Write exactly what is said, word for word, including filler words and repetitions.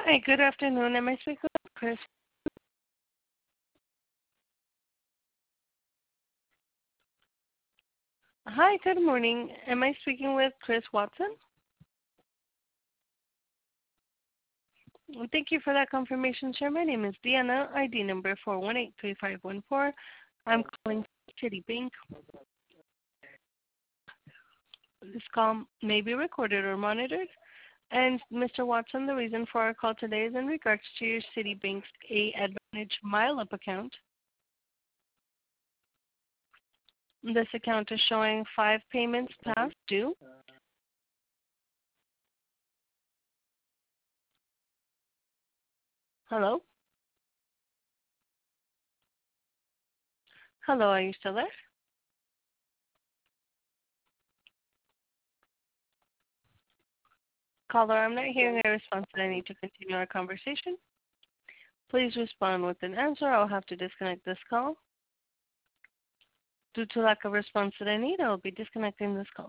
Hi, good afternoon. Am I speaking with Chris? Hi, good morning. Am I speaking with Chris Watson? Thank you for that confirmation, sir. My name is Deanna, I D number four one eight three five one four. I'm calling Citibank. This call may be recorded or monitored. And Mister Watson, the reason for our call today is in regards to your Citibank's A Advantage MileUp account. This account is showing five payments past due. Hello? Hello, are you still there? Caller, I'm not hearing a response and I need to continue our conversation. Please respond with an answer. I'll have to disconnect this call. Due to lack of response that I need, I will be disconnecting this call.